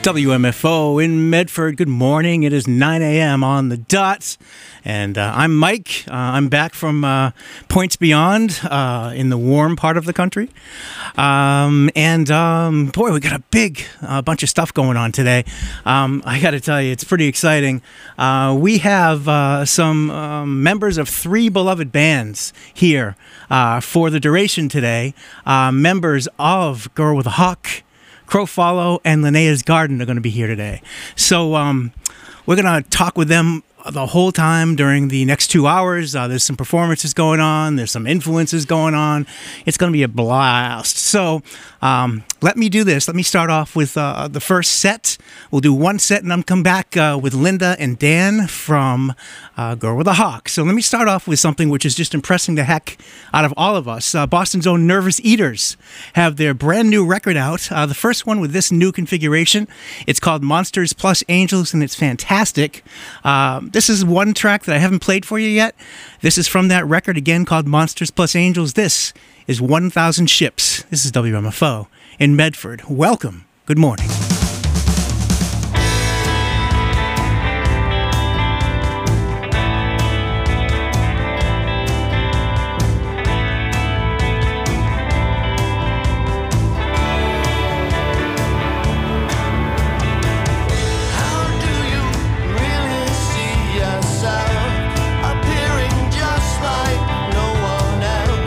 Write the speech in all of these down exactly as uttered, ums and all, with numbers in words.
W M F O in Medford. Good morning. It is nine a.m. on the dot. And uh, I'm Mike. Uh, I'm back from uh, Points Beyond uh, in the warm part of the country. Um, and um, boy, we got a big uh, bunch of stuff going on today. Um, I got to tell you, it's pretty exciting. Uh, we have uh, some um, members of three beloved bands here uh, for the duration today. Uh, members of Girl with a Hawk, Crow Follow, and Linnea's Garden are going to be here today. So um, we're going to talk with them the whole time during the next two hours. Uh, there's some performances going on. There's some influences going on. It's going to be a blast. So um, let me do this. Let me start off with uh, the first set. We'll do one set, and I'm come back uh, with Linda and Dan from uh, Girl with a Hawk. So let me start off with something which is just impressing the heck out of all of us. Uh, Boston's own Nervous Eaters have their brand new record out. Uh, the first one with this new configuration. It's called Monsters Plus Angels, and it's fantastic. Um, This is one track that I haven't played for you yet. This is from that record, again, called Monsters Plus Angels. This is one thousand Ships. This is W M F O in Medford. Welcome. Good morning.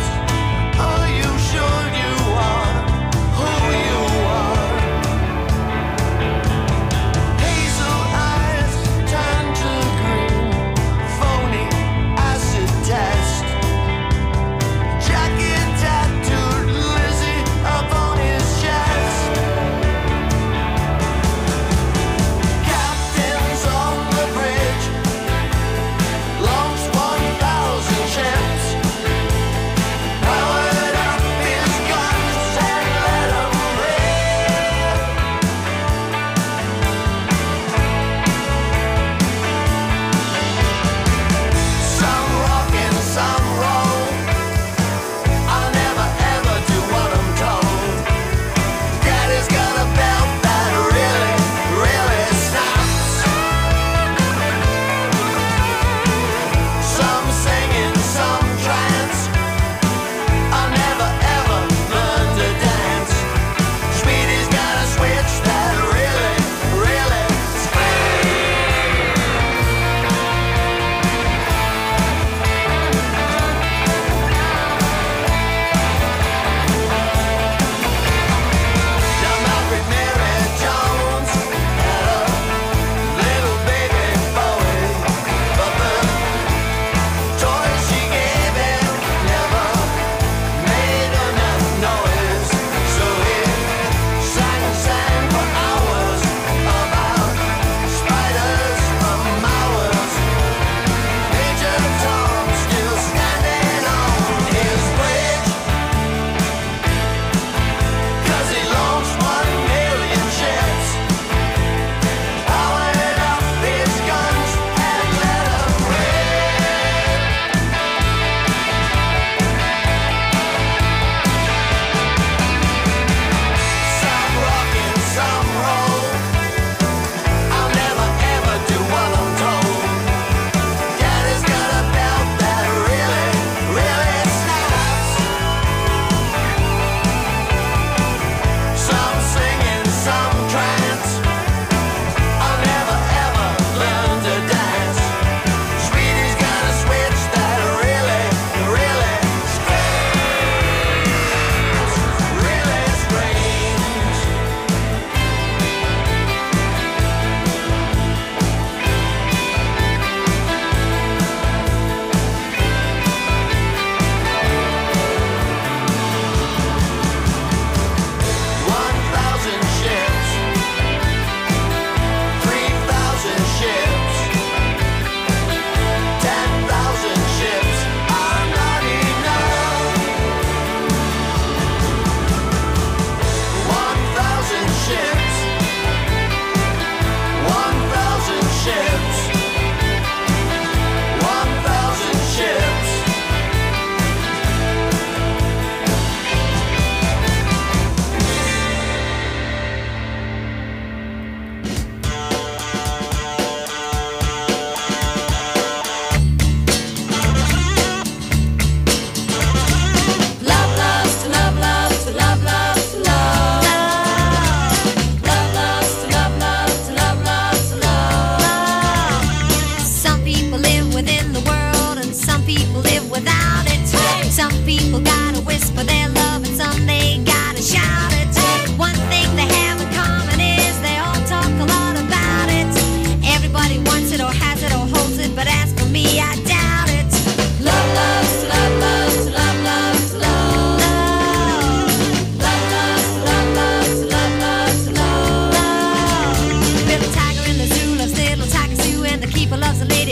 Are you sure you are who you are?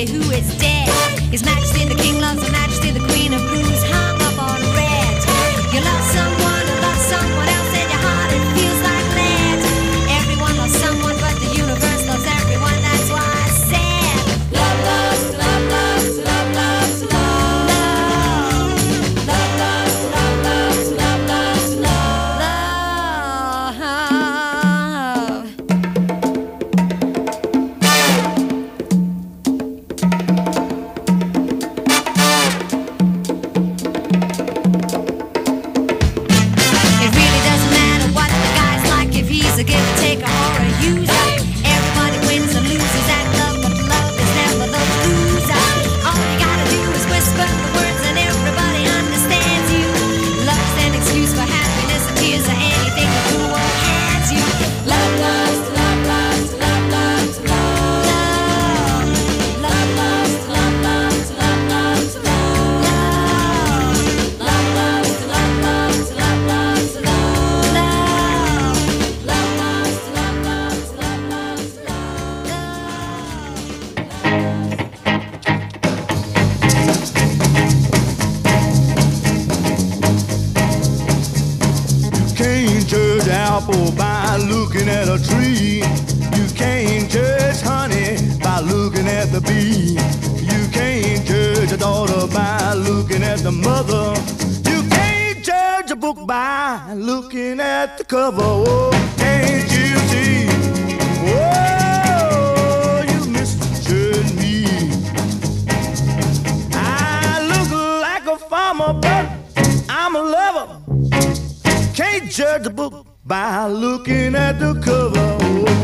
Majesty who is dead. His Majesty the King loves Her Majesty the Queen of Blues, hung up on red. You love someone who loves someone else in your heart, it feels like lead. Everyone loves someone, but the universe loves everyone. That's why I said love, loves, love, loves, love, loves, love, love, loves, love, loves, love, loves, love, love. It really doesn't matter what the guy's like, if he's a give or taker or a user. Everybody wins and loses at love, but love is never the loser. All you gotta do is whisper the words and everybody understands you. Love's an excuse for happiness and tears or anything the cool world hands you. Love, loves, love, loves, love, loves, love, love, loves, love, loves, love, loves, love, love, loves, love, loves, love, loves, love, love, love, loves, love, loves, love, loves, love, You can't judge an apple by looking at a tree. You can't judge honey by looking at the bee. You can't judge a daughter by looking at the mother. You can't judge a book by looking at the cover. Oh, can't you see? Oh, you misjudge me. I look like a farmer, but I'm a lover. Can't judge a book by looking at the cover.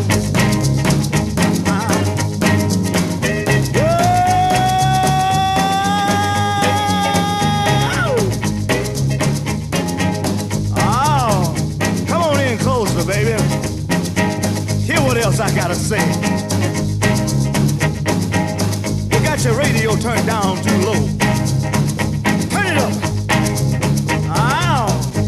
Oh, come on in closer, baby. Hear what else I gotta say. You got your radio turned down too low. Turn it up. Oh.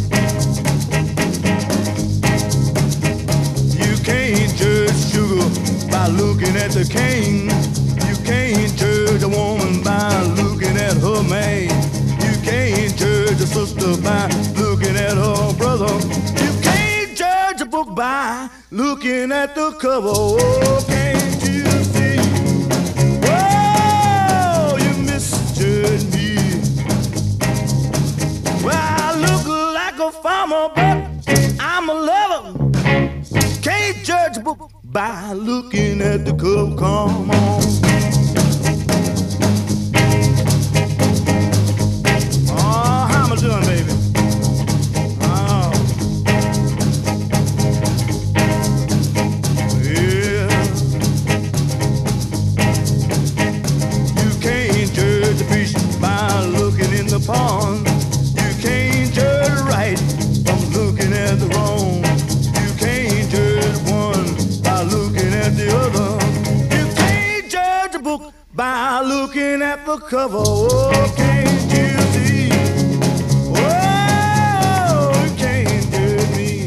You can't judge sugar by looking at the cane. You can't judge a woman by looking at her man. You can't judge a sister by looking at her brother. You can't judge a book by looking at the cover. Oh, can't you see? Oh, you misjudge me. Well, I look like a farmer, but I'm a lover. Can't judge a book by looking at the cover. Come on. Oh, how am I doing, baby? Oh. Yeah. You can't judge the fish by looking in the pond. You can't judge right from looking at the wrong. You can't judge one by looking at the other. You can't judge a book by looking at the cover. Oh, can't you see? Oh, you can't judge me.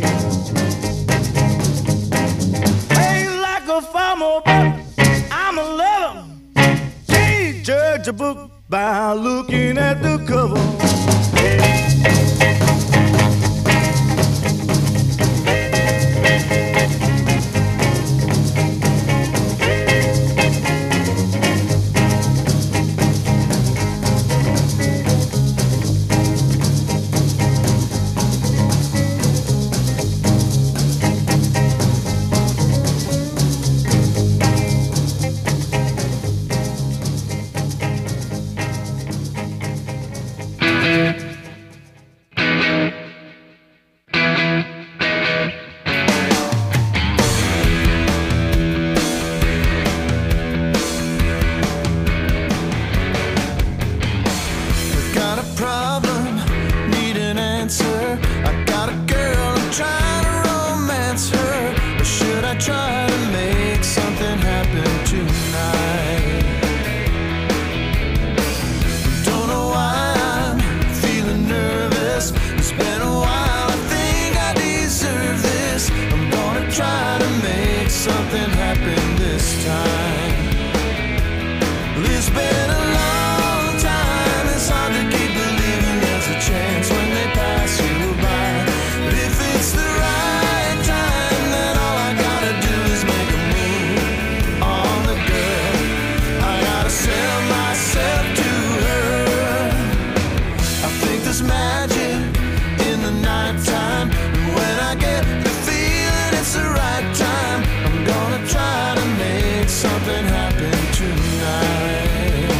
Ain't like a farmer, but I'm a lover. Can't judge a book by looking at the cover. It's been a long time, it's hard to keep believing there's a chance when they pass you by. But if it's the right time, then all I gotta do is make a move on the girl. I gotta sell myself to her. I think there's magic in the nighttime, and when I get the feeling it's the right time, I'm gonna try to make something happen tonight.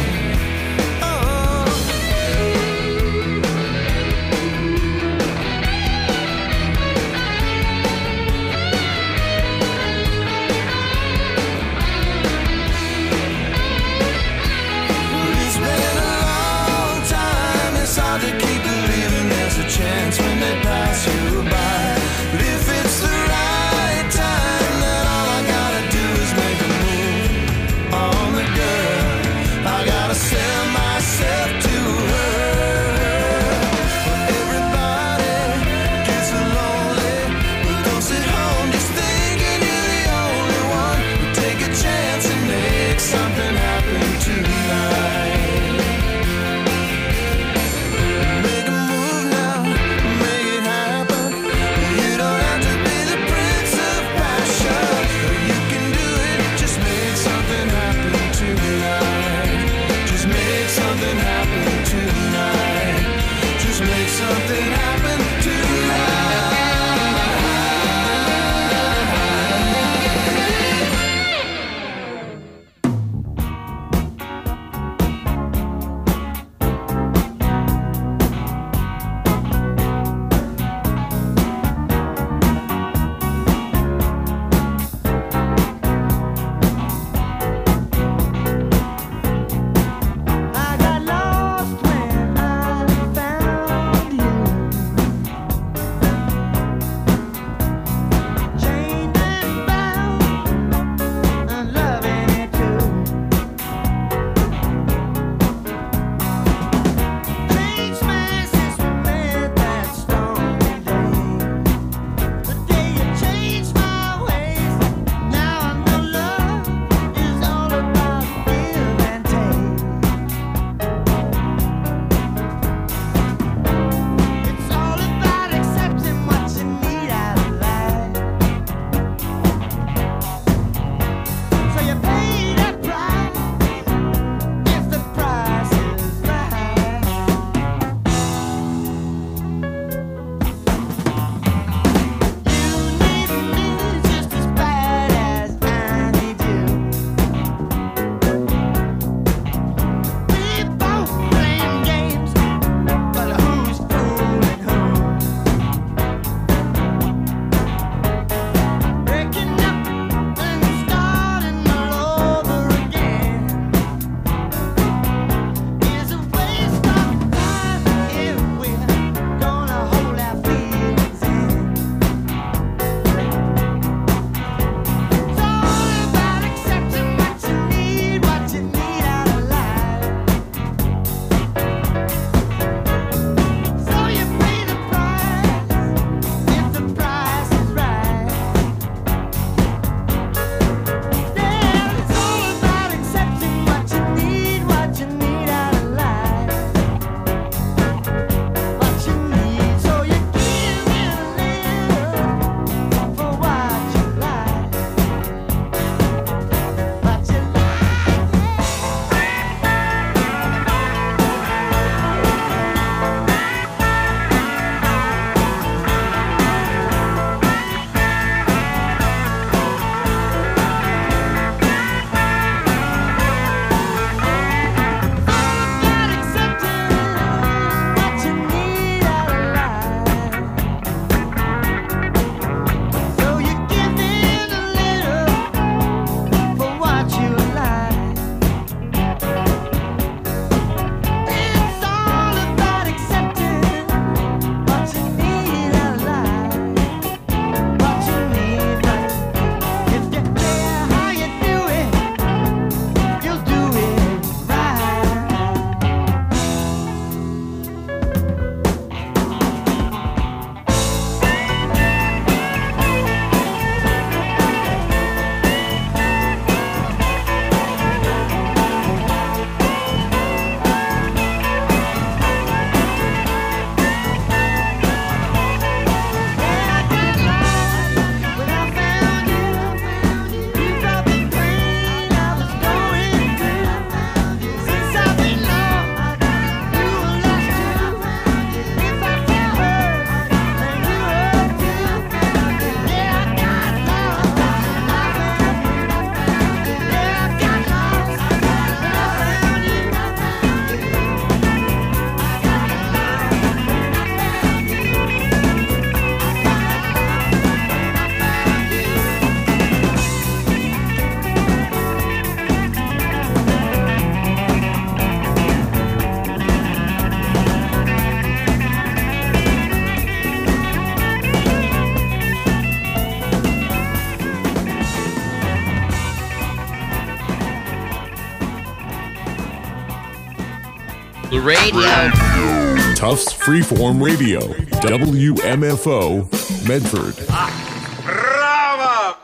Radio. Tufts Freeform Radio, W M F O, Medford. Bravo!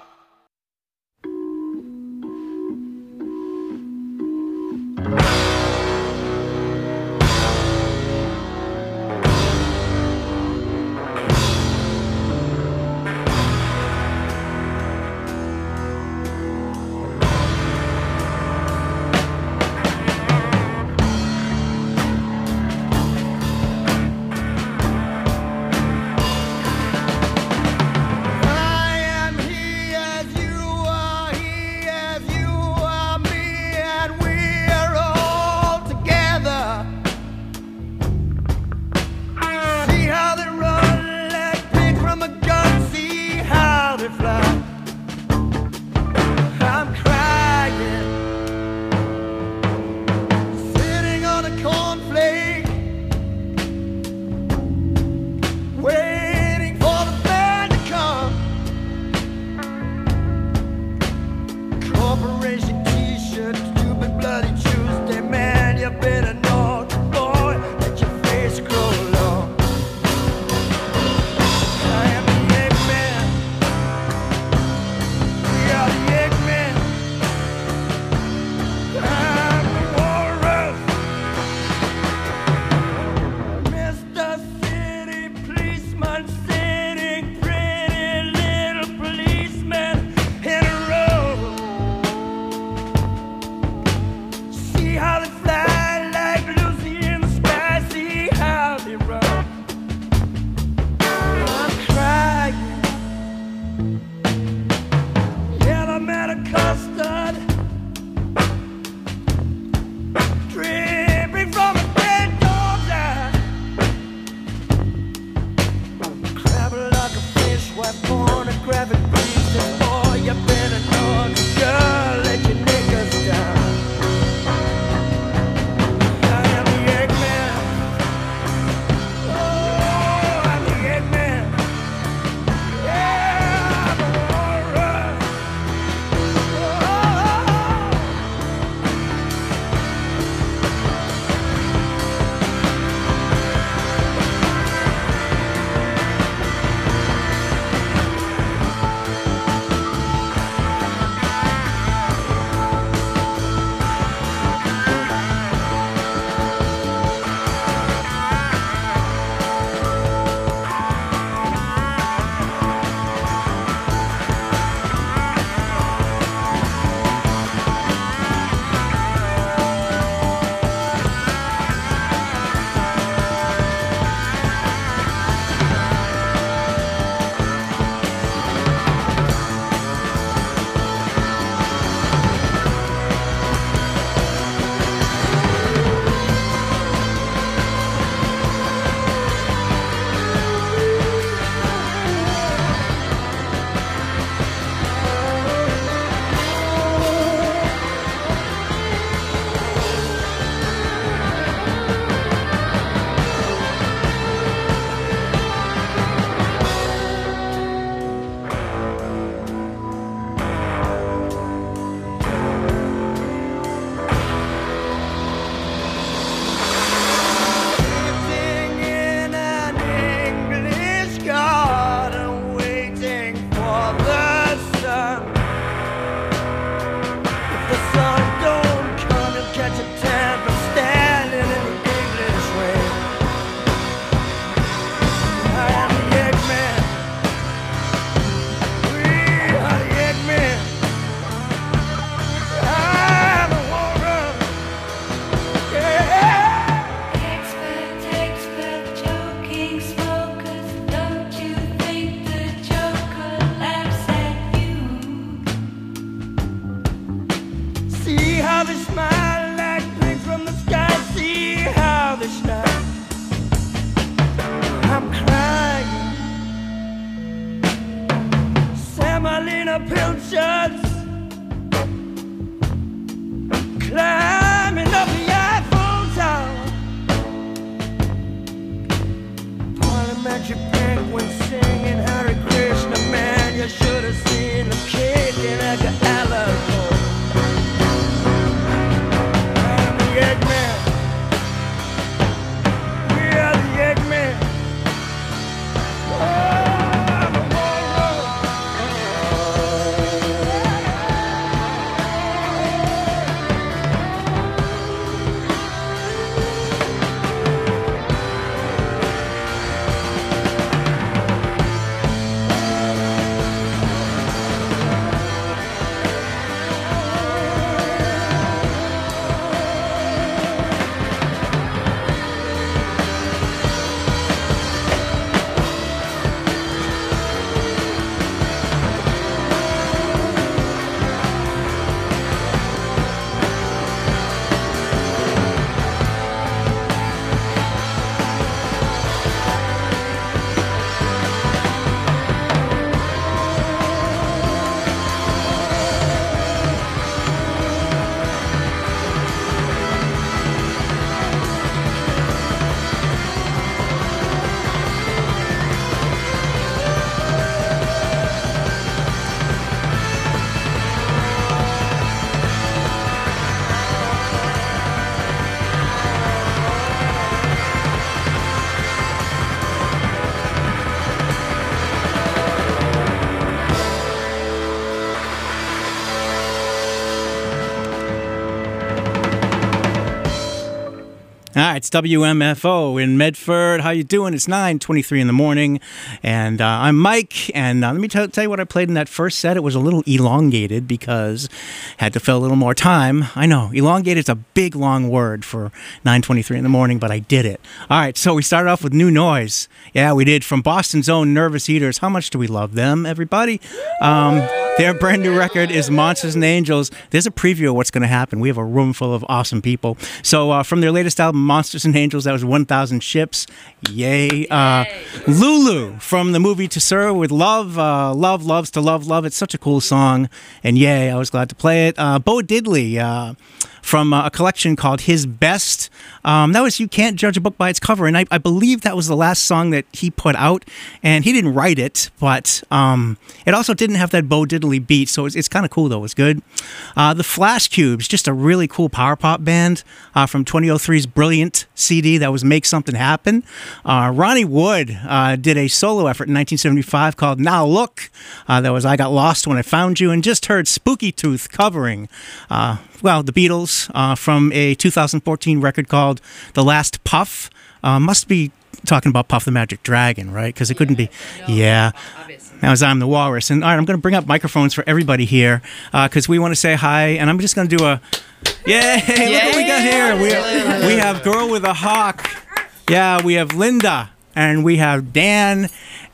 All right, it's W M F O in Medford. How you doing? It's nine twenty-three in the morning, and uh, I'm Mike. And uh, let me tell, tell you what I played in that first set. It was a little elongated because I had to fill a little more time. I know, elongated is a big, long word for nine twenty-three in the morning, but I did it. All right, so we started off with New Noise. Yeah, we did, from Boston's own Nervous Eaters. How much do we love them, everybody? Um, their brand new record is Monsters and Angels. There's a preview of what's going to happen. We have a room full of awesome people. So uh, from their latest album, Monsters and Angels, that was one thousand Ships. Yay. Uh, Lulu from the movie To Sir with Love. Uh, love, Loves to Love, Love. It's such a cool song. And yay, I was glad to play it. Uh, Bo Diddley uh, from uh, a collection called His Best. Um, that was You Can't Judge a Book by Its Cover. And I, I believe that was the last song that he put out. And he didn't write it, but um, it also didn't have that Bo Diddley beat. So it's, it's kind of cool, though. It's good. Uh, the Flash Cubes, just a really cool power pop band uh, from twenty oh three's Brilliant C D that was Make Something Happen. Uh, Ronnie Wood uh, did a solo effort in nineteen seventy-five called Now Look. Uh, that was I Got Lost When I Found You, and just heard Spooky Tooth covering, uh, well, the Beatles uh, from a two thousand fourteen record called The Last Puff. Uh, must be talking about Puff the Magic Dragon, right? Because it couldn't be. Yeah. That was I'm the Walrus. And all right, I'm going to bring up microphones for everybody here because uh, we want to say hi. And I'm just going to do a, yay, look what we got here. We, we have Girl with a Hawk. Yeah, we have Linda. And we have Dan.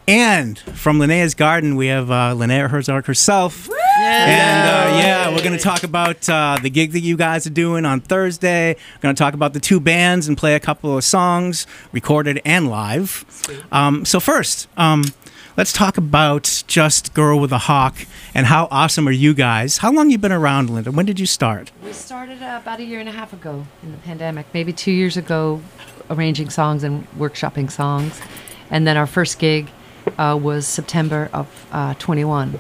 And from Linnea's Garden, we have uh, Linnea Herzog herself. And uh, yeah, we're going to talk about uh, the gig that you guys are doing on Thursday. We're going to talk about the two bands and play a couple of songs, recorded and live. Um, so first, um, let's talk about just Girl with a Hawk and how awesome are you guys? How long you been around, Linda? When did you start? We started uh, about a year and a half ago in the pandemic, maybe two years ago, arranging songs and workshopping songs. And then our first gig uh, was September of uh, twenty-one.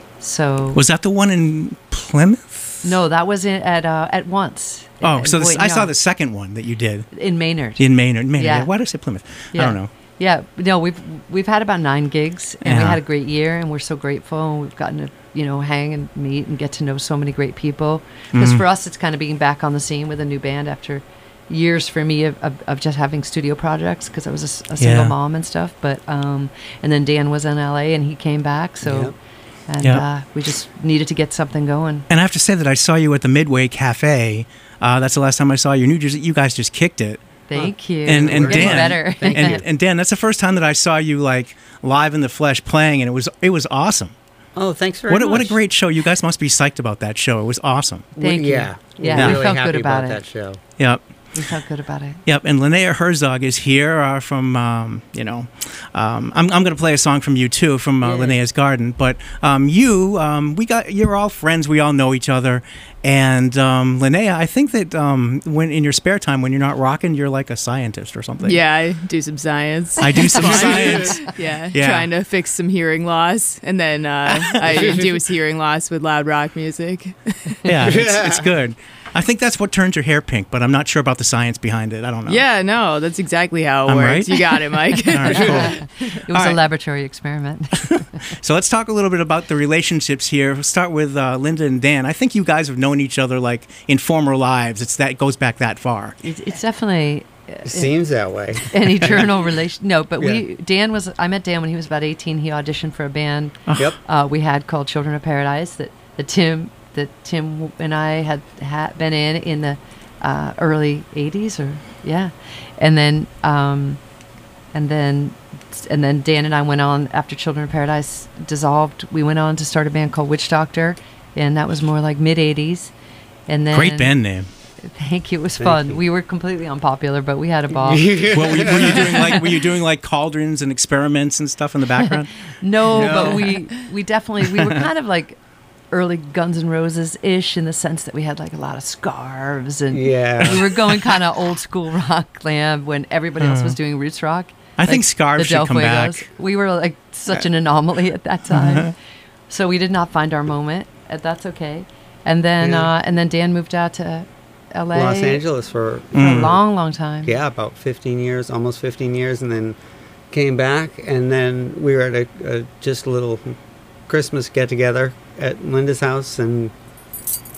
So was that the one in Plymouth? No, that was in, at uh, at once. Oh, in so this, Boynton I saw Yard. the second one that you did In Maynard. in Maynard. Maynard. Yeah. Why did I say Plymouth? Yeah. I don't know. Yeah, no, we've we've had about nine gigs, and we Yeah. had a great year, and we're so grateful. And we've gotten to you know hang and meet and get to know so many great people. Because Mm-hmm. for us, it's kind of being back on the scene with a new band after years for me of, of, of just having studio projects because I was a, s- a single Yeah. mom and stuff. But um, and then Dan was in L A and he came back, so Yep. and Yep. uh, we just needed to get something going. And I have to say that I saw you at the Midway Cafe. Uh, that's the last time I saw you. And you, just, you guys just kicked it. Thank you. And and We're getting Dan, better. and, and Dan, that's the first time that I saw you like live in the flesh playing, and it was it was awesome. Oh, thanks very What a, much. what a great show! You guys must be psyched about that show. It was awesome. Thank We- you. Yeah, Yeah, we're we really felt happy good about it. that show. Yep. We felt good about it. Yep, and Linnea Herzog is here uh, from, um, you know, um, I'm, I'm going to play a song from you too, from uh, Yeah. Linnea's Garden. But um, you, um, we got, you're all friends. We all know each other. And um, Linnea, I think that um, when in your spare time, when you're not rocking, you're like a scientist or something. Yeah, I do some science. I do some Fun. science. Yeah, Yeah. trying to fix some hearing loss, and then uh, I induce hearing loss with loud rock music. Yeah, it's, it's good. I think that's what turns your hair pink, but I'm not sure about the science behind it. I don't know. Yeah, no, that's exactly how it I'm works. right? You got it, Mike. All right, cool. It was All a right. laboratory experiment. So let's talk a little bit about the relationships here. We'll start with uh, Linda and Dan. I think you guys have known each other like in former lives. It's that it goes back that far. It's, it's definitely It seems that way. an eternal relation. No, but Yeah. we Dan was. I met Dan when he was about eighteen. He auditioned for a band Yep. uh, we had called Children of Paradise that that Tim that Tim and I had, had been in in the uh, early eighties or yeah, and then um, and then and then Dan and I went on after Children of Paradise dissolved. We went on to start a band called Witch Doctor, and that was more like mid eighties. And then Great band name. Thank you. It was Thank fun. you. We were completely unpopular, but we had a ball. Well, were you, were you doing like were you doing like cauldrons and experiments and stuff in the background? No, No. but we we definitely we were kind of like early Guns N' Roses ish in the sense that we had like a lot of scarves and Yeah. we were going kind of old school rock glam when everybody else was doing roots rock. I think like scarves the should Del come back. Fuegos. We were like such an anomaly at that time, so we did not find our moment. And that's okay. And then Yeah. uh, and then Dan moved out to L A Los Angeles for for a long, long time. yeah, about fifteen years, almost fifteen years, and then came back, and then we were at a, a just a little Christmas get together at Linda's house, and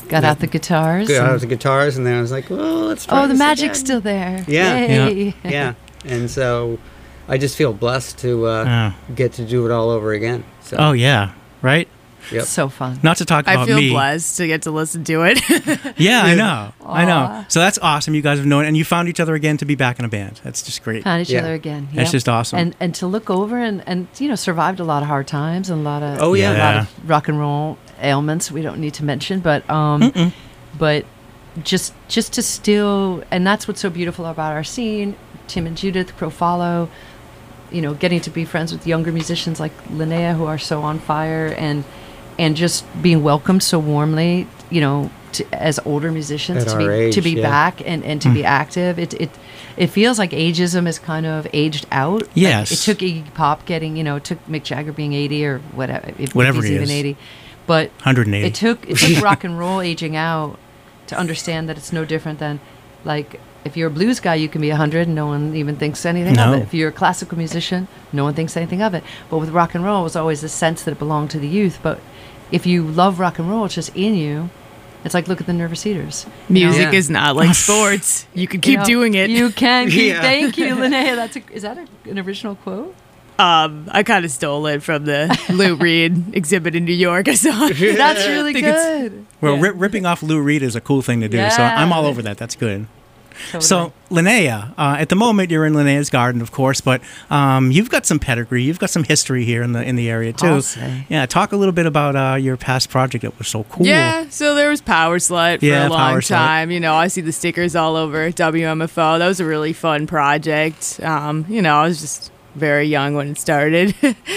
Got out the guitars. Got out and- the guitars, and then I was like, well, let's try oh, the this magic's again. still there. Yeah. Yay. Yeah. And so I just feel blessed to uh, Oh. get to do it all over again. So, Oh yeah, right. yep. So fun. Not to talk I about feel me. blessed to get to listen to it. Yeah, I know. I know. Aw. So that's awesome. You guys have known, and you found each other again to be back in a band. That's just great. Found each Yeah. other again. That's Yep. just awesome. And and to look over and, and you know survived a lot of hard times and a lot of Oh, yeah. a lot Yeah. of rock and roll ailments we don't need to mention, but um, but just just to still, and that's what's so beautiful about our scene. Tim and Judith, Crow Follow, you know, getting to be friends with younger musicians like Linnea who are so on fire, and and just being welcomed so warmly, you know, to, as older musicians At to our be age, to be yeah. back and, and to be active. It it it feels like ageism is kind of aged out. Like, Yes. it took Iggy Pop getting, you know, it took Mick Jagger being eighty or whatever, if, Whatever if he's he even is. eighty. But one hundred eighty. it took it took rock and roll aging out to understand that it's no different than, like, if you're a blues guy, you can be one hundred and no one even thinks anything No. of it. If you're a classical musician, no one thinks anything of it. But with rock and roll, it was always the sense that it belonged to the youth. But if you love rock and roll, it's just in you. It's like, look at the Nervous Eaters. you know? Music Yeah. is not like sports. You can keep You know, doing it. You can keep. Yeah. Thank you, Linnea. That's a, is that a, an original quote? Um, I kind of stole it from the Lou Reed exhibit in New York. I saw. That's really think it's- good. Well, Yeah. ri- ripping off Lou Reed is a cool thing to do, so Yeah. I'm all over that. That's good. Totally. So, Linnea, uh, at the moment you're in Linnea's garden, of course, but um, you've got some pedigree, you've got some history here in the in the area too. I'll say. Yeah, talk a little bit about uh, your past project that was so cool. Yeah, so there was Power Slut for Yeah, a long Power Slut. time. You know, I see the stickers all over W M F O. That was a really fun project. Um, you know, I was just very young when it started.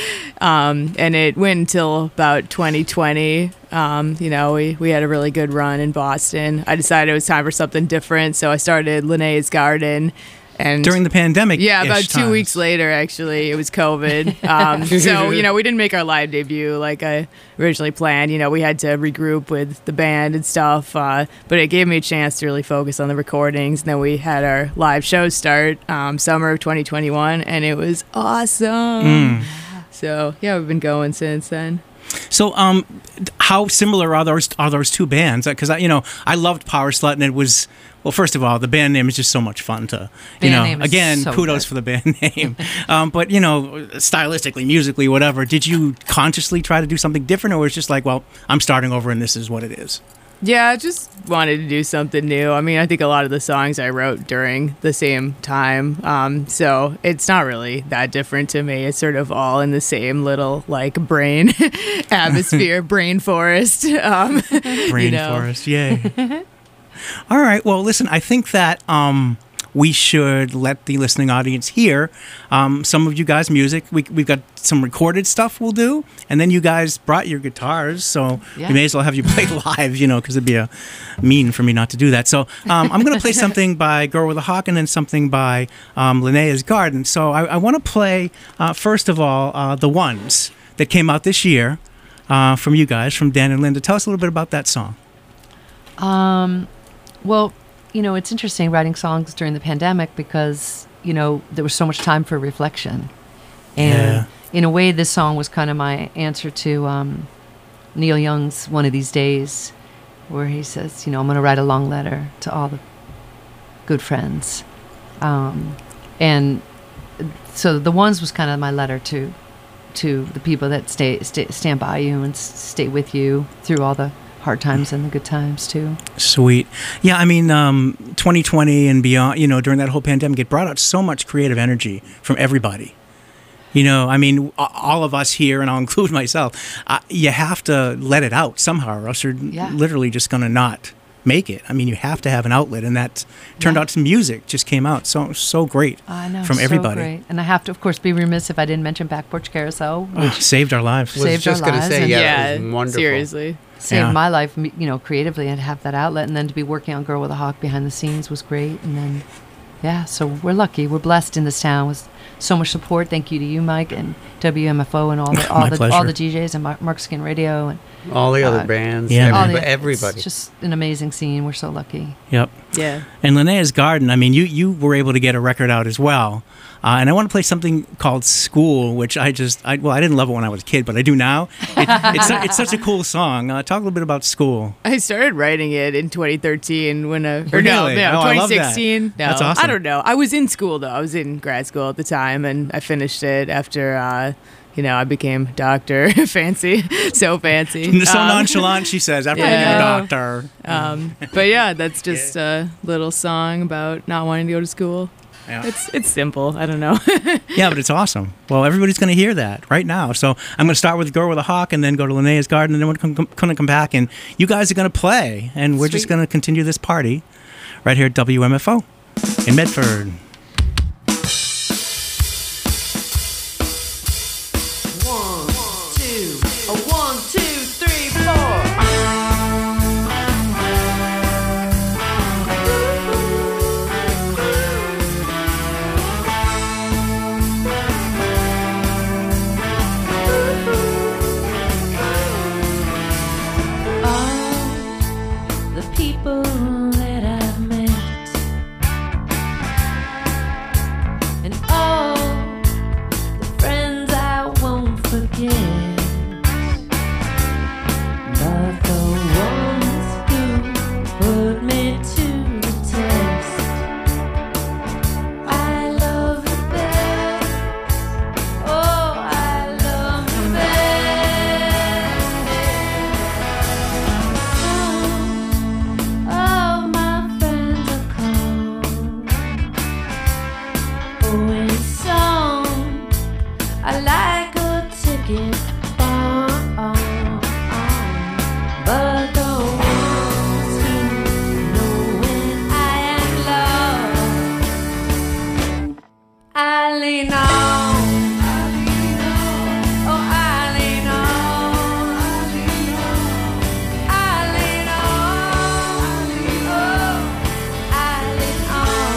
um, and it went until about twenty twenty. Um, you know, we, we had a really good run in Boston. I decided it was time for something different, so I started Linnea's Garden. And During the pandemic, yeah, about two weeks later, actually, it was COVID. Um, so, you know, we didn't make our live debut like I originally planned. You know, we had to regroup with the band and stuff. Uh, but it gave me a chance to really focus on the recordings. And then we had our live show start um, summer of twenty twenty-one, and it was awesome. So, yeah, we've been going since then. So, um, how similar are those are those two bands? Because I, you know, I loved Power Slut, and it was well. First of all, the band name is just so much fun to, you Band know. name is Again, so kudos good. for the band name. um, but you know, stylistically, musically, whatever. Did you consciously try to do something different, or was it just like, well, I'm starting over, and this is what it is? Yeah, I just wanted to do something new. I mean, I think a lot of the songs I wrote during the same time. Um, so it's not really that different to me. It's sort of all in the same little, like, brain atmosphere, brain forest. Um, Brain you know. Forest, yay. All right. Well, listen, I think that um, we should let the listening audience hear um, some of you guys' music. We, we've got some recorded stuff we'll do, and then you guys brought your guitars, so Yeah. we may as well have you play live, you know, because it'd be a mean for me not to do that. So um, I'm going to play something by Girl with a Hawk and then something by um, Linnea's Garden. So I, I want to play, uh, first of all, uh, The Ones that came out this year uh, from you guys, from Dan and Linda. Tell us a little bit about that song. Um, well, you know, it's interesting writing songs during the pandemic because, you know, there was so much time for reflection. And Yeah. in a way, this song was kind of my answer to um, Neil Young's One of These Days, where he says, you know, I'm going to write a long letter to all the good friends. Um, and so The Ones was kind of my letter to to the people that stay, stay stand by you and s- stay with you through all the hard times and the good times too. Sweet. Yeah, I mean, um, twenty twenty and beyond, you know, during that whole pandemic, it brought out so much creative energy from everybody. You know, I mean, a- all of us here, and I'll include myself, uh, you have to let it out somehow, or else you're Yeah. literally just going to not make it. I mean, you have to have an outlet, and that turned Yeah. out to music, just came out so so great I know, from so everybody. great. And I have to, of course, be remiss if I didn't mention Back Porch Carousel, Oh, which saved our lives. Was saved just our gonna lives say, and- yeah, yeah, it was wonderful. seriously. saved Yeah. my life, m- you know, creatively, and have that outlet. And then to be working on Girl with a Hawk behind the scenes was great. And then, yeah, so we're lucky. We're blessed in this town with so much support. Thank you to you, Mike, and W M F O, and all the all My the pleasure. all the D Js and Mar- Mark Skin Radio and All the other Uh, bands. Yeah. all Everybody. the- everybody. It's just an amazing scene. We're so lucky. Yep. Yeah. And Linnea's Garden, I mean, you, you were able to get a record out as well. Uh, and I want to play something called School, which I just, I, well, I didn't love it when I was a kid, but I do now. It, it's, su- it's such a cool song. Uh, talk a little bit about School. I started writing it in twenty thirteen when uh, or Really? no, no, Oh, I love that. twenty sixteen. No, That's awesome. I don't know. I was in school though. I was in grad school at the time, and I finished it after. Uh, you know, I became doctor. Fancy, so fancy, So Um, nonchalant, she says, after yeah. being a doctor. Um, but yeah, that's just a little song about not wanting to go to school. Yeah. It's it's simple. I don't know. Yeah, but it's awesome. Well, everybody's going to hear that right now. So I'm going to start with Girl with a Hawk and then go to Linnea's Garden, and then we're going to come back, and you guys are going to play, and we're just Sweet. going to continue this party right here at W M F O in Medford. One, two, a one, two, three, four. All the people that I've met, and all the friends I won't forget, but the ones who put me to the test, I love the best. Oh, I love the best. All of my friends are called. Oh, in song, I like a ticket bomb, but the ones who know when I am loved, I lean on. Oh, I lean on. I lean on. Oh, I lean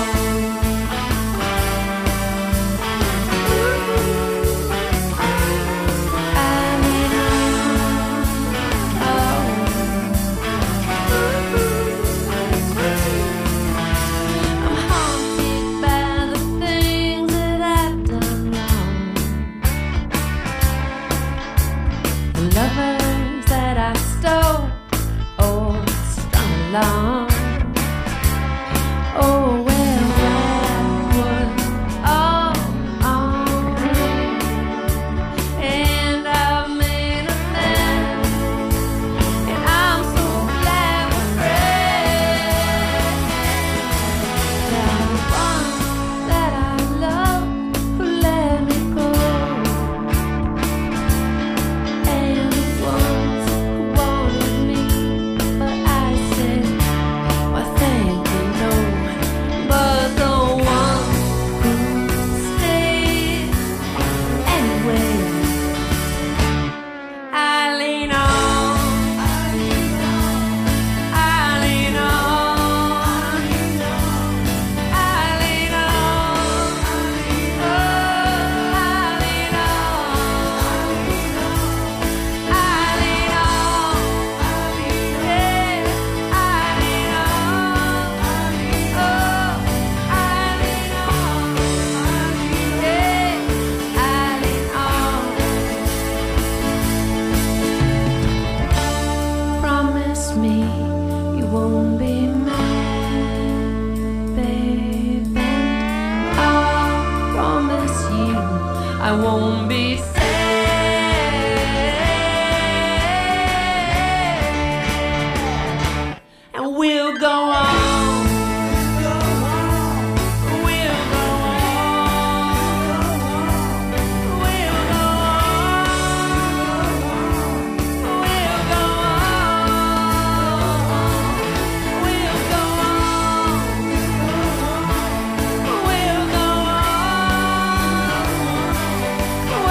I'm haunted by the things that I've done wrong, the lovers that I stole or strung along. Oh, well, I was all on, and I've made a mess, and I'm so glad we're friends. There are ones that I love who let me go, and the ones who wanted me, but I said, why thank you, no. But the ones who stayed anyway, I lean on. I lean on. I lean on. I lean on. Oh, I lean on. I lean on. Yeah, I lean on. Oh, I lean on. Yeah, I lean on. Promise me you won't be mad, baby. I'll promise you I won't be sad. And we'll go on. We'll go on. We'll go on. We'll go on. We'll go on. We'll go on.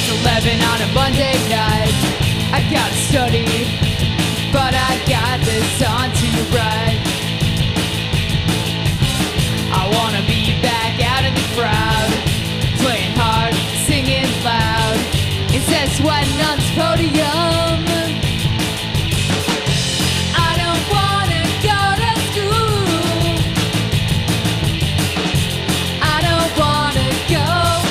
eleven on a Monday night. I gotta study, but I got this on to write. I wanna be back out in the crowd, playing hard, singing loud, instead of sweating on this podium. I don't wanna go to school. I don't wanna go.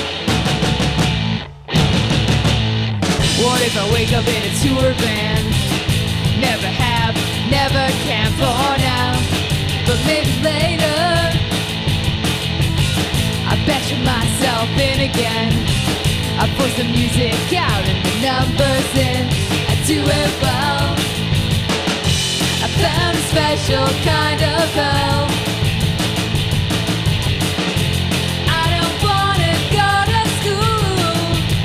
What if I wake up in a tour band? Never have, never can for now, but maybe later I betcha myself in again. I push the music out and the numbers in. I do it well. I found a special kind of hell. I don't wanna go to school.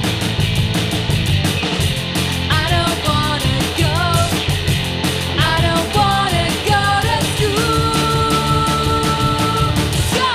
I don't wanna go. I don't wanna go to school. Go!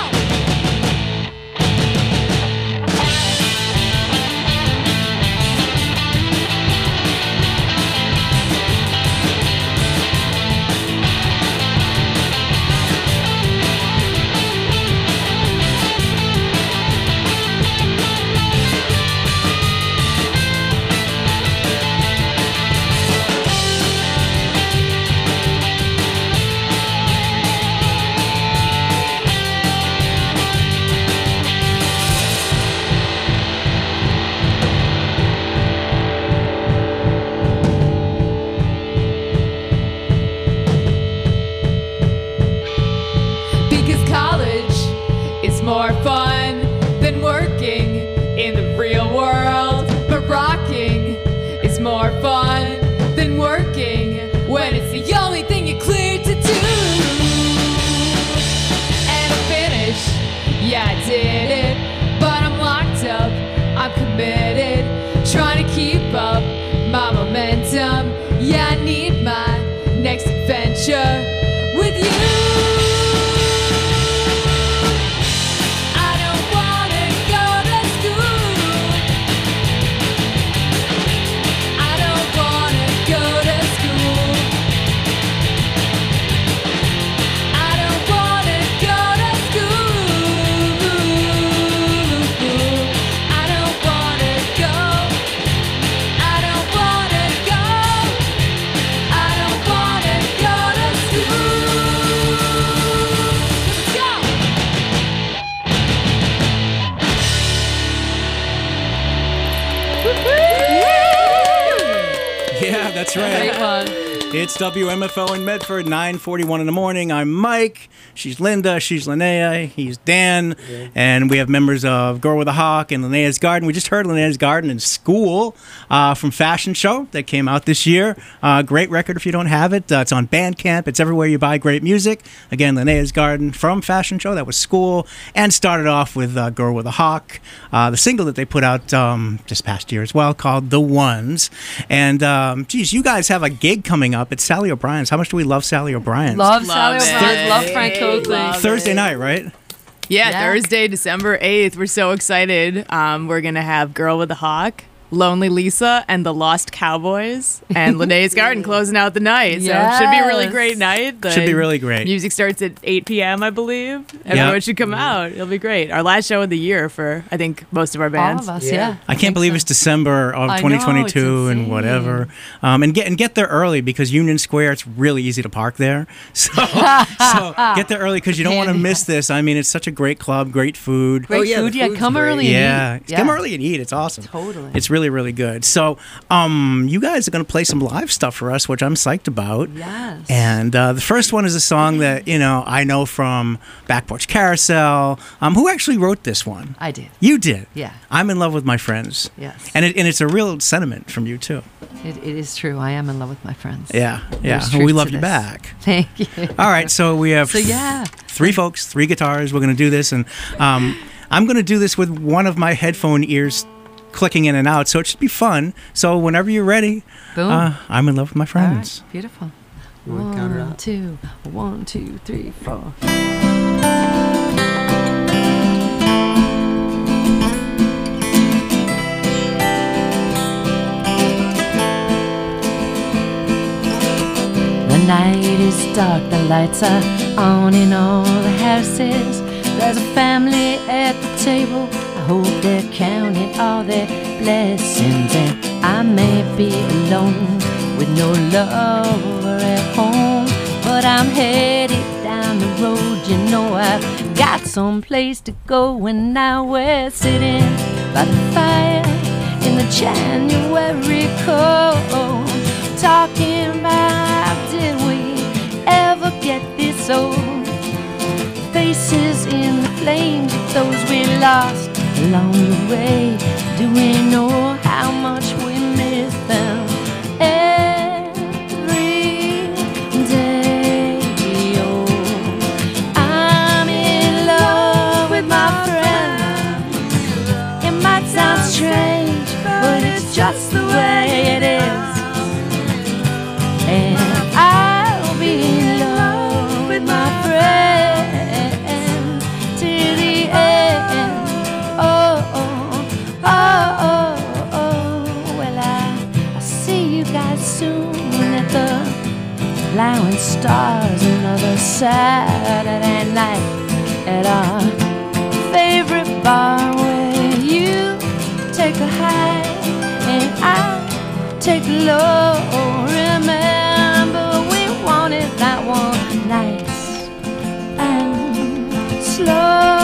Because college is more fun than working in the real world. But rocking is more fun than working when it's the only thing you're cleared to do. And I finished, yeah I did it, but I'm locked up, I'm committed, trying to keep up my momentum. Yeah, I need my next adventure with you. I don't wanna go to school. I don't wanna go to school. I don't wanna go to school. I don't wanna go. I don't wanna go. I don't wanna go to school. Let's go. Yeah, that's right. Great one. It's W M F O in Medford, nine forty-one in the morning. I'm Mike. She's Linda. She's Linnea. He's Dan. And we have members of Girl with a Hawk and Linnea's Garden. We just heard Linnea's Garden in School uh, from Fashion Show that came out this year. Uh, great record if you don't have it. Uh, it's on Bandcamp. It's everywhere you buy great music. Again, Linnea's Garden from Fashion Show. That was School. And started off with uh, Girl with a Hawk, uh, the single that they put out um, this past year as well, called The Ones. And, um, geez, you guys have a gig coming up at Sally O'Brien's. How much do we love Sally O'Brien's? Love, Love Sally it. O'Brien. Love Frank Oakley. Love Thursday it. night, right? Yeah, Yeah. Thursday, December eighth. We're so excited. Um, we're going to have Girl with a Hawk, Lonely Lisa, and the Lost Cowboys, and Linnea's Garden closing out the night. So it should be a really Yes. great night. The Should be really great. Music starts at eight p.m., I believe. Everyone Yep. should come out. It'll be great. Our last show of the year for, I think, most of our All bands. of us, Yeah. yeah. I can't believe it's December of I know, twenty twenty-two it's and insane. whatever. Um, and get and get there early because Union Square, it's really easy to park there. So, so get there early because you don't want to miss this. I mean, it's such a great club, great food. Great Oh, yeah, food. the Yeah, food's come great. early and Yeah, eat. come early and eat. It's awesome. Totally. It's really, really good. So, um, you guys are going to play some live stuff for us, which I'm psyched about. Yes. And uh, the first one is a song that, you know, I know from Back Porch Carousel. Um, who actually wrote this one? I did. You did. Yeah. I'm in love with my friends. Yes. And it, and it's a real sentiment from you too. It, it is true. I am in love with my friends. Yeah, yeah. There's And we truth love to you this. back. Thank you. All right, so we have So, yeah. three folks, three guitars. We're going to do this, and um, I'm going to do this with one of my headphone ears clicking in and out, so it should be fun. So whenever you're ready, Boom. uh, I'm in love with my All friends. right. Beautiful. You wanna count her One, out? two, one, two, three, four. night is dark, the lights are on in all the houses. There's a family at the table, I hope they're counting all their blessings. And I may be alone with no lover at home, but I'm headed down the road, you know I've got some place to go. And now we're sitting by the fire in the January cold, talking about did we ever get this old? Faces in the flames of those we lost along the way. Do we know how much we miss them every day? Oh, I'm in love with my friend. It might sound strange, but it's just the way it is. And I'll be in love with my friend till the end. Oh, oh, oh, oh, oh. Well, I, I'll see you guys soon at the Plowing Stars, another Saturday night at our favorite bar where you take a high and I take a low. Remember, we wanted that one nice and slow.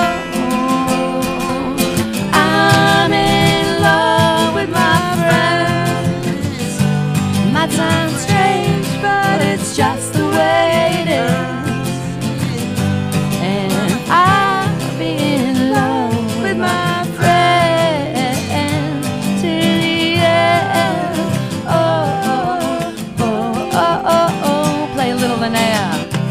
I'm in love with my friends. Might sound strange, but it's just the way it is. And I'll be in love with my friend till the end. Oh, oh, oh, oh, oh. Play a little Linnea.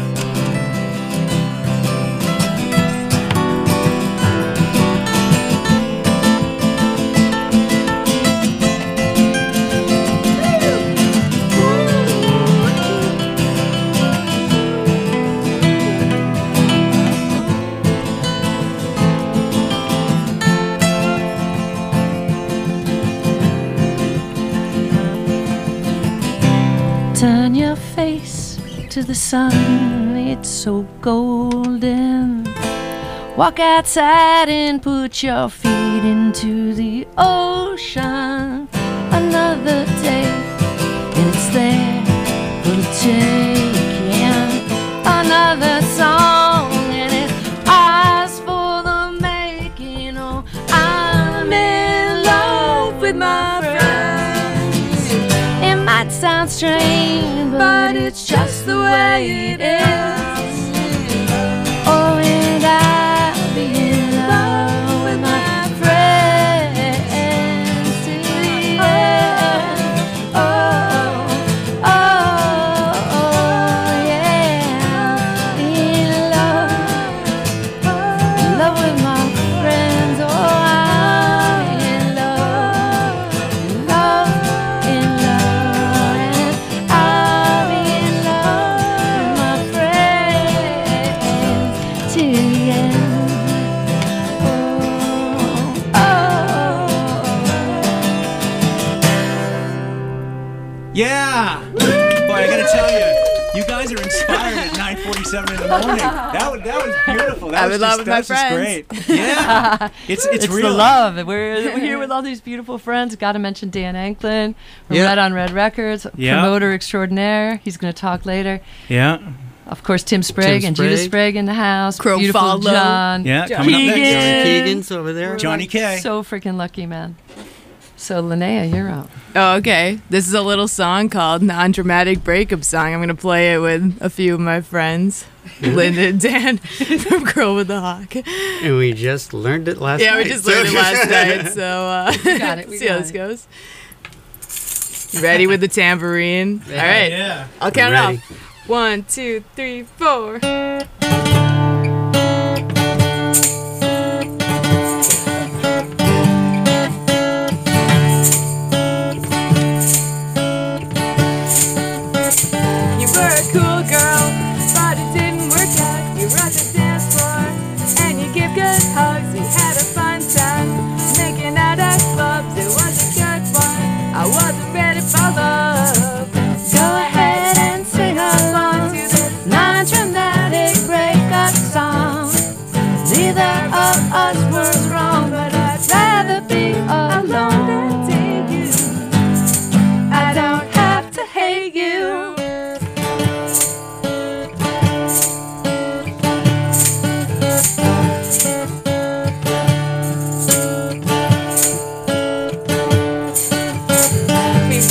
Turn your face to the sun, it's so golden. Walk outside and put your feet into the ocean. Another day, and it's there for the taking. Another song, and it's ours for the making. Oh, I'm in love with my friends. It might sound strange, but it's just the way it is. Oh, and I'll be in love with my friends till the end. Oh, oh, oh, yeah. In love, in love with my friends. Oh, I'm in love, in love, in love. And I'll be in love with my friends till the end. Oh, oh. Yeah. Boy, I gotta tell you, you guys are inspired at nine forty-seven in the morning. That was that was beautiful. That I was would just, love with that my was just friends. great. Yeah. It's it's, It's real. the love. We're, we're here with all these beautiful friends. Got to mention Dan Anklin from Yeah. Red on Red Records, Yeah. promoter extraordinaire. He's going to talk later. Yeah. Of course, Tim Sprague Tim and Judah Sprague. Sprague in the house. Crow Beautiful Follow. John. Yeah. John Coming up next. Keegan. Johnny Keegan's over there. Johnny K. So freaking lucky, man. So, Linnea, you're up. Oh, okay. This is a little song called Non-Dramatic Breakup Song. I'm going to play it with a few of my friends, Linda and Dan from Girl with the Hawk. And we just learned it last Yeah, night. we just learned it last night, so uh, We got it, we see how got this it. goes. You ready with the tambourine? All right. Yeah. I'll count it Ready. off. One, two, three, four. You were a cool girl, but it didn't work out. You rushed the dance floor, and you gave good hugs. You had a fun time making out at clubs. It was a good one. I wasn't ready for love. Go ahead and sing along.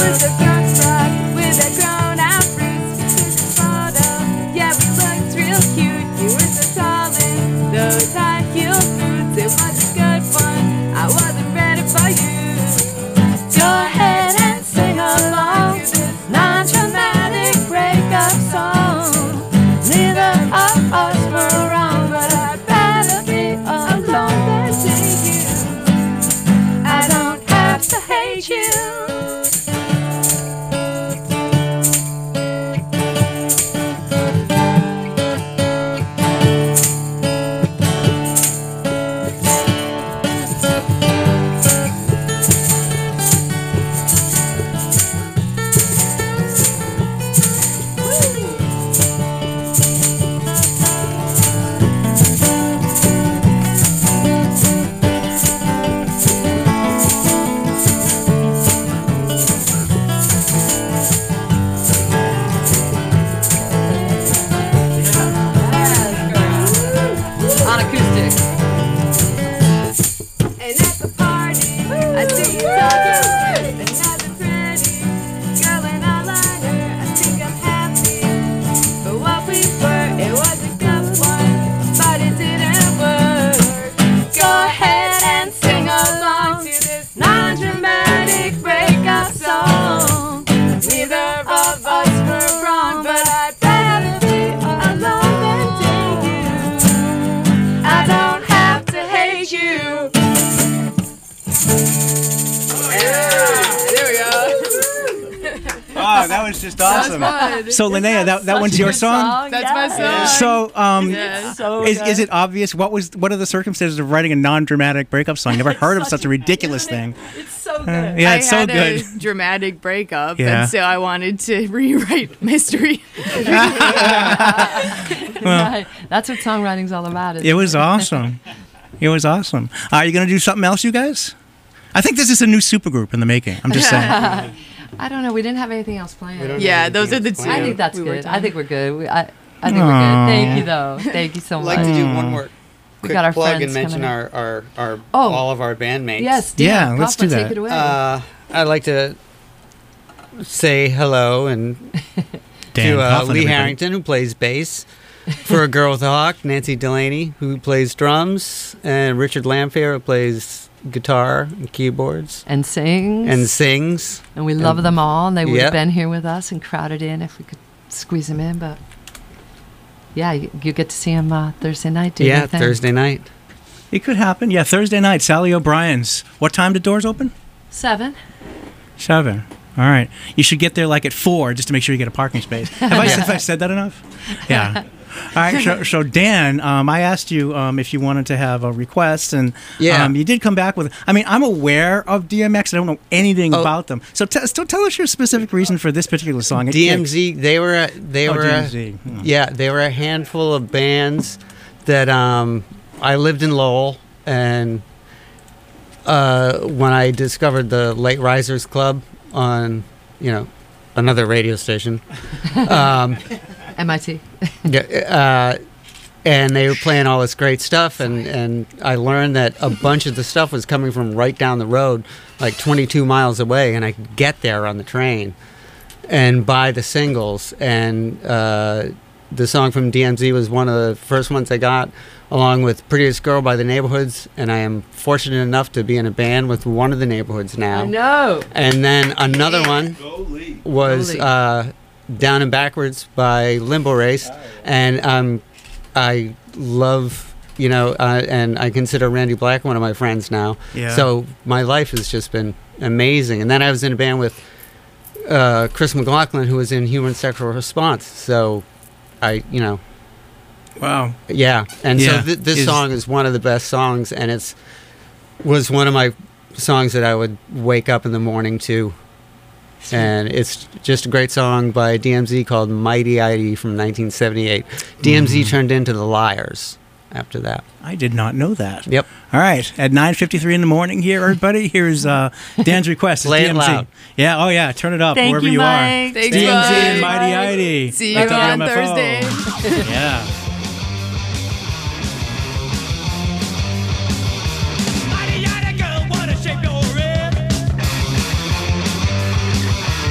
was a grown spark with a grown out roots. We took a photo, yeah, we looked real cute. You were so tall in those high heeled boots. It was a good one, I wasn't ready for you. Go ahead and sing along to this non-dramatic breakup song. Neither of us were wrong, but I'd rather be alone than see you. I don't have to hate you. On acoustic. And at the party, I see you talking with another pretty girl in eyeliner. I think I'm happy for what we were. It was a good one, but it didn't work. Go ahead and sing along to this non-dramatic breakup song. Neither of us were wrong, but I'd rather be alone than date you. I don't have to hate you. There we go. Oh, that was just awesome. fun. So, Linnea, that, that Such one's a your good song? That's my song. So, um, Yeah. So is, good. is it obvious? What was what are the circumstances of writing a non-dramatic breakup song? Never heard of such a ridiculous thing. It's so good. Uh, yeah, it's I so had good. a dramatic breakup, Yeah. and so I wanted to rewrite Mystery. Right. That's what songwriting's all about. isn't It was awesome. It was awesome. Are you going to do something else, you guys? I think this is a new supergroup in the making. I'm just saying. I don't know. We didn't have anything else planned. Yeah, those are the two. I think that's we good. worked I on. think we're good. We, I, I think Aw. we're good. Thank you, though. Thank you so I'd much. like to do one more We quick got our plug friends and mention coming our, our, our Oh. all of our bandmates. Yes, Dan, Yeah, let's Papa, do take that. it away. Uh, I'd like to say hello and Dan to uh, Coughlin, Lee everybody. Harrington, who plays bass. For A Girl with a Hawk, Nancy Delaney, who plays drums, and Richard Lamphere, who plays guitar and keyboards and sings. and sings. And we love them all. And they would Yep. have been here with us and crowded in if we could squeeze them in. But yeah, you, you get to see them uh, Thursday night. Do Yeah, their thing. Thursday night. It could happen. Yeah, Thursday night, Sally O'Brien's. What time did doors open? Seven. Seven. All right. You should get there like at four just to make sure you get a parking space. Have I, have I said that enough? Yeah. All right. So, so Dan, um, I asked you um, if you wanted to have a request, and Yeah. um, you did come back with. I mean, I'm aware of D M X. I don't know anything Oh. about them. So, t- so tell us your specific reason for this particular song. It D M kicks. Z, they were a, they Oh, were D M a- Z. Hmm. yeah, they were a handful of bands that um, I lived in Lowell, and uh, when I discovered the Late Risers Club on, you know, another radio station, um, M I T. yeah, uh, and they were playing all this great stuff, and, and I learned that a bunch of the stuff was coming from right down the road, like twenty-two miles away, and I could get there on the train and buy the singles. And uh, the song from D M Z was one of the first ones I got, along with Prettiest Girl by the Neighborhoods, and I am fortunate enough to be in a band with one of the Neighborhoods now. I know. And then another one was Go Lee. uh, Down and Backwards by Limbo Race, and um, I love, you know, uh, and I consider Randy Black one of my friends now. Yeah. So my life has just been amazing. And then I was in a band with uh, Chris McLaughlin, who was in Human Sexual Response. So I, you know, Wow. yeah. And Yeah. so th- this Is- song is one of the best songs, and it's was one of my songs that I would wake up in the morning to. And it's just a great song by D M Z called Mighty Idy from nineteen seventy-eight. D M Z Mm-hmm. turned into the Liars after that. I did not know that. Yep. All right. At nine fifty-three in the morning here, everybody, here's uh, Dan's request. It's Play it D M Z. loud. Yeah. Oh, yeah. Turn it up Thank wherever you, you, Mike. are. Thanks, D M Z and Mike. Mighty Idy. See you at on W M F O. Thursday. Yeah. Mighty yada girl, wanna shape your rib.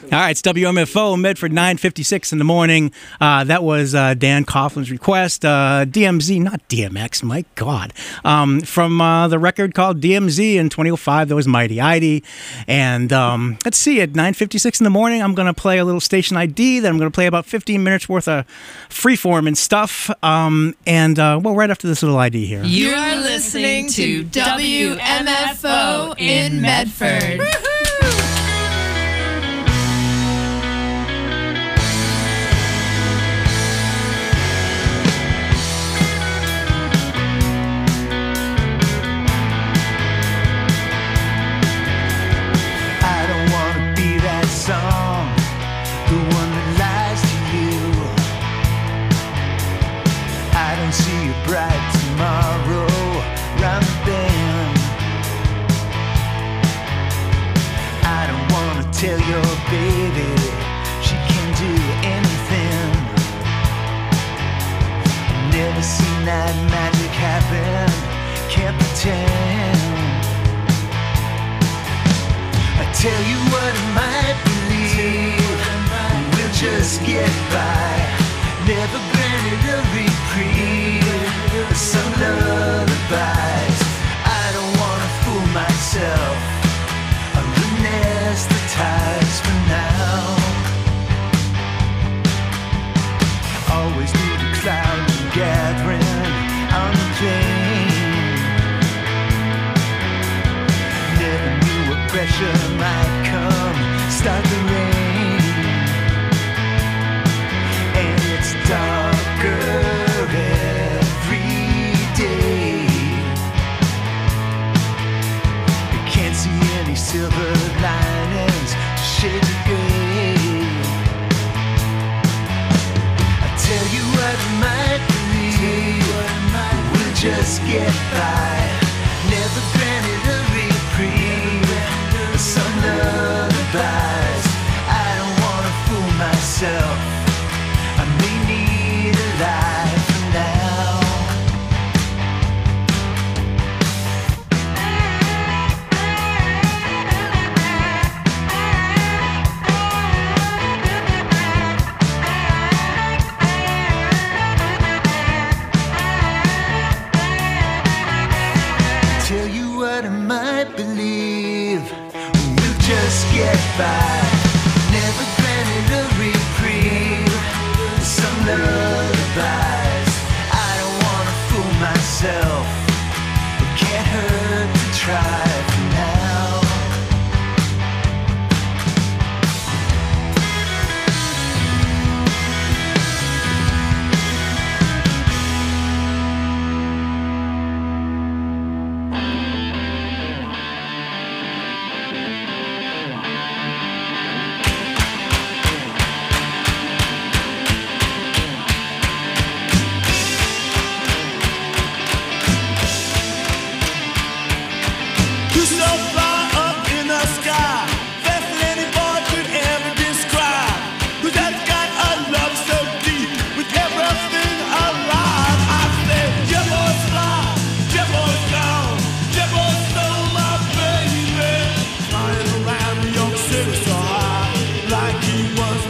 All right, it's W M F O, Medford, nine fifty-six in the morning. Uh, that was uh, Dan Coughlin's request. Uh, D M Z, not D M X, my God. Um, from uh, the record called D M Z in twenty oh five, that was Mighty Idy. And um, let's see, at nine fifty-six in the morning, I'm going to play a little station I D. Then I'm going to play about fifteen minutes worth of freeform and stuff. Um, and, uh, well, right after this little I D here. You are listening to W M F O in Medford. Bright tomorrow, round the bend. I don't wanna tell your baby she can do anything. Never seen that magic happen, can't pretend. I tell you what I might believe, we'll just get by. Never granted a reprieve, some lullabies. I don't wanna fool myself, I'll anesthetize for now. Always knew the clouds were gathering on the plain. Never knew what pressure might come, start the rain. And it's darker every day. You can't see any silver linings, shades of gray. I tell you what I might believe, we'll just get by.